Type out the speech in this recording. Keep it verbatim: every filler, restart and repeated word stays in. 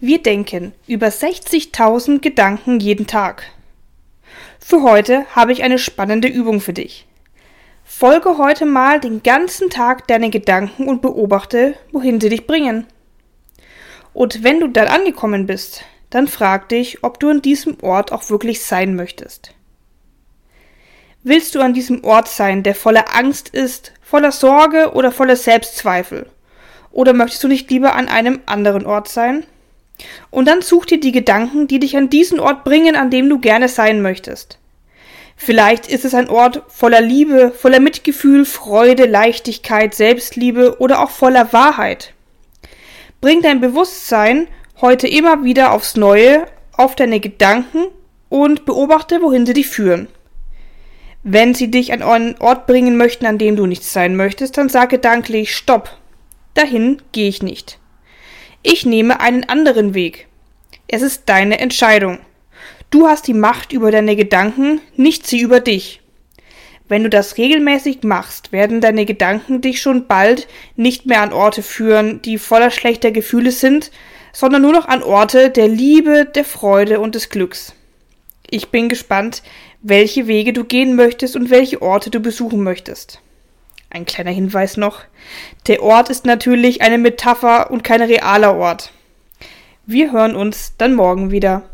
Wir denken über sechzigtausend Gedanken jeden Tag. Für heute habe ich eine spannende Übung für dich. Folge heute mal den ganzen Tag deinen Gedanken und beobachte, wohin sie dich bringen. Und wenn du dann angekommen bist, dann frag dich, ob du an diesem Ort auch wirklich sein möchtest. Willst du an diesem Ort sein, der voller Angst ist, voller Sorge oder voller Selbstzweifel? Oder möchtest du nicht lieber an einem anderen Ort sein? Und dann such dir die Gedanken, die dich an diesen Ort bringen, an dem du gerne sein möchtest. Vielleicht ist es ein Ort voller Liebe, voller Mitgefühl, Freude, Leichtigkeit, Selbstliebe oder auch voller Wahrheit. Bring dein Bewusstsein heute immer wieder aufs Neue auf deine Gedanken und beobachte, wohin sie dich führen. Wenn sie dich an einen Ort bringen möchten, an dem du nicht sein möchtest, dann sag gedanklich Stopp, dahin gehe ich nicht. Ich nehme einen anderen Weg. Es ist deine Entscheidung. Du hast die Macht über deine Gedanken, nicht sie über dich. Wenn du das regelmäßig machst, werden deine Gedanken dich schon bald nicht mehr an Orte führen, die voller schlechter Gefühle sind, sondern nur noch an Orte der Liebe, der Freude und des Glücks. Ich bin gespannt, welche Wege du gehen möchtest und welche Orte du besuchen möchtest. Ein kleiner Hinweis noch, der Ort ist natürlich eine Metapher und kein realer Ort. Wir hören uns dann morgen wieder.